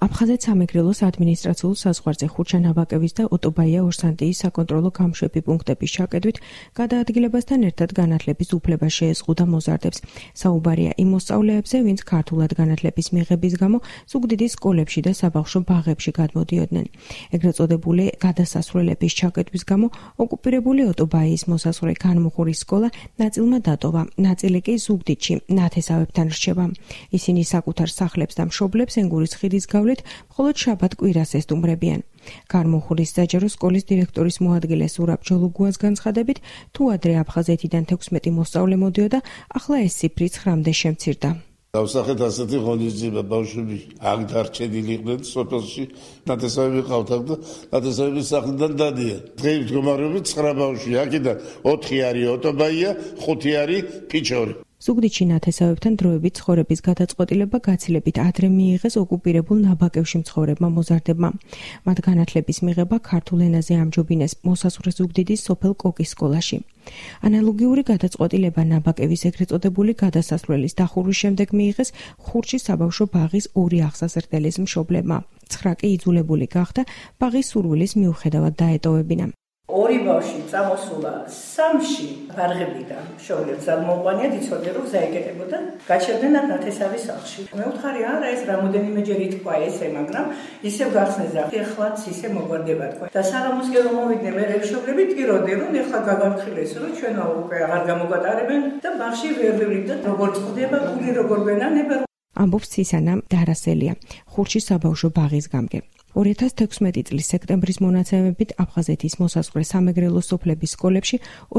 აფხაზეთ სამეგრელოს ადმინისტრაციულ საზღვარზე ხურჩა-ნაბაკევის და ოტობაია-ორსანტიის საკონტროლო გამშვები პუნქტების ჩაკეტვით გადაადგილებასთან ერთად განათლების უფლება შეეზღუდა მოზარდებს. საუბარია იმ მოსწავლეებზე, ვინც ქართულად განათლების მიღების გამო ზუგდიდის სკოლებში და საბავშვო ბაღებში გადმოდიოდნენ. ეგრეთ წოდებული გადასასვლელების ჩაკეტვის გამო ოკუპირებული ოტობაიის მოსასვლელი განმუხურის სკოლა ნაწილმა დატოვა, ნაწილი კი ზუგდიდში ნათესავებთან რჩება. ისინი საკუთარ სახლებს და მშობლებს ენგურის ხიდის გავლით მხოლოდ შაბათ-კვირას ესტუმრებიან. განმუხურის საჯარო სკოლის დირექტორის მოადგილე სურაბ ჯოლუგუას განცხადებით, თუ ადრე აფხაზეთიდან 16 მოსწავლე მოდიოდა, ახლა ეს ციფრი 9-მდე შემცირდა. დავსახეთ ასეთი ღონისძიება, ბავშვები აქ დარჩენილი იყვნენ სოფელში, ნათესავები ყავთ და ნათესავების სახლიდან დადიან. დღეის მდგომარეობით 9 ბავშვი, აქედან 4 არის ოტობაია, 5 არის პიჩორი. ზუგდიდში ნათესავებთან დროებით ცხოვრების გადაწყვეტილება გაცილებით ადრე მიიღეს ოკუპირებულ ნაბაკევში მცხოვრებმა მოზარდებმა. მათ განათლების მიღება ქართულ ენაზე ამჯობინეს მოსასვლელ ზუგდიდის სოფელ კოკის სკოლაში. ანალოგიური გადაწყვეტილება ნაბაკევის ეგრეთ წოდებული გადასასვლელის დახურვის შემდეგ მიიღეს ხურჩის საბავშვო ბაღის 2 აღსაზრდელის მშობლებმა. 9 კი იძულებული გახდა ბაღის სურვილის მიუხედავად დაეტოვებინა. 2 ბავშვი წამოსულა 3-ში ბარღებიდან შოვლებს ძალმოყვანიათ იცოდნენ რომ ზაიკეტებოდა გაჩერდნენ ნათესავის სახლში. მე ვთხარი არა ეს რამოდენიმეჯერ ითქვა ესე მაგრამ ისევ გახსნეს და ეხლაც ისე მოგვარდება თქვა და საღამოსკენ რომ მოვიდნენ მე მშობლები ტიროდნენ რომ ეხლა გაგართხილეს რომ ჩვენო უკვე აღარ გამოგვატარებენ და ბაღში ვერ ვივლით და როგორ წდება გული როგორ ვენანება ამბობს ცისანა დარასელია ხურჩის საბავშვო ბაღის გამგე. 2016 წლის სექტემბრის მონაცემებით აფხაზეთის მოსაზღვრე სამეგრელოს სოფლების სკოლებში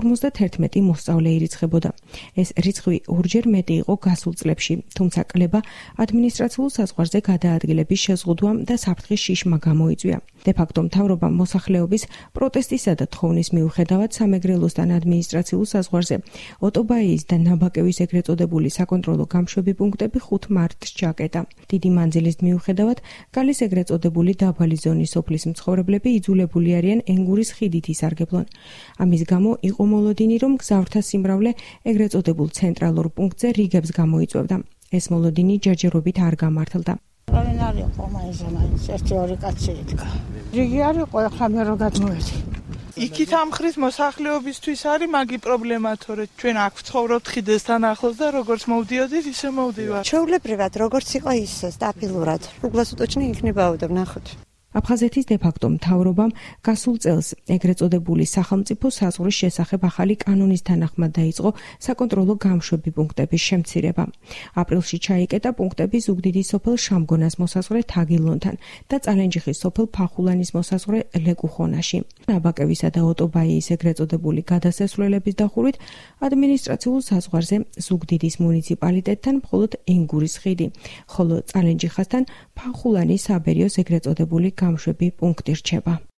51 მოსწავლე ირიცხებოდა. ეს რიცხვი ორჯერ მეტი იყო გასულ წლებში, თუმცა კლება ადმინისტრაციულ საზღვარზე გადაადგილების შეზღუდვამ და საფრთხის შიშმა გამოიწვია. დე-ფაქტო მთავრობამ მოსახლეობის პროტესტისა და თხოვნის მიუხედავად სამეგრელოსთან ადმინისტრაციულ საზღვარზე ოტობაიის და ნაბაკევის ეგრეთ წოდებული საკონტროლო გამშვები პუნქტები 5 მარტს ჩაკეტა. დიდი მანძილის მიუხედავად გალის ეგრეთ წოდებული დაბალი ზონის სოფლის მცხოვრებლები იძულებული არიან ენგურის ხიდით ისარგებლონ. ამის გამო იყო მოლოდინი, რომ გზავრთა სიმრავლე ეგრეთ წოდებულ ცენტრალურ პუნქტზე რიგებს გამოიწვევდა. ეს მოლოდინი ჯერჯერობით არ გამართლდა. Rolin არის ხომაიზამაინც 1-2 კაცი იდგა. რიგი არის ყველა მე რო გადმოვედი. იქით ამხრის მოსახლეობისთვის არის მაგი პრობლემა, თორე ჩვენ აქ ვცხოვრობთ ხიდესთან ახლოს და როგორც მოვდიოდით, ისე მოვდივარ. ჩვეულებრივად როგორც იყო ისე სტაბილურად. უგლასუტოჩნი იქნებაოდა ნახოთ. აფხაზეთის დე-ფაქტო მთავრობამ გასულ წელს ეგრეთ წოდებული სახელმწიფო საზღვრის შესახებ ახალი კანონის თანახმად დაიწყო საკონტროლო გამშვები პუნქტების შემცირება. აპრილში ჩაიკეტა პუნქტები ზუგდიდის სოფელ შამგონას მოსაზღვრე თაგილონთან და წალენჯიხის სოფელ ფახულანის მოსაზღვრე ლეკუხონაში. ნაბაკევისა და ოტობაიის ეგრეთ წოდებული გადასასვლელების დახურვით ადმინისტრაციულ საზღვარზე ზუგდიდის მუნიციპალიტეტთან მხოლოდ ენგურის ხიდი, ხოლო წალენჯიხასთან ფახულანის საბერიოს ეგრეთ წოდებული გამშვები პუნქტი რჩება.